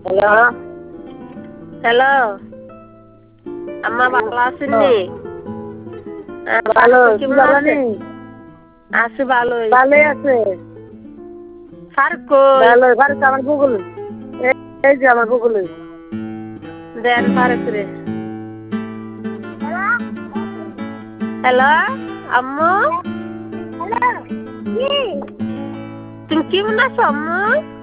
Hello hello আম্মা ভালো আছেননি? ভালো ফারুক কেমন আছে? নেই আছি ভালোই। ভালোই আছে ফারুক কই? ভালো ফারুক আমার গুগল এই যে আমার গুগলে দেন ফারুক রে। হ্যালো আম্মু তুমি কেমন আছো আম্মু?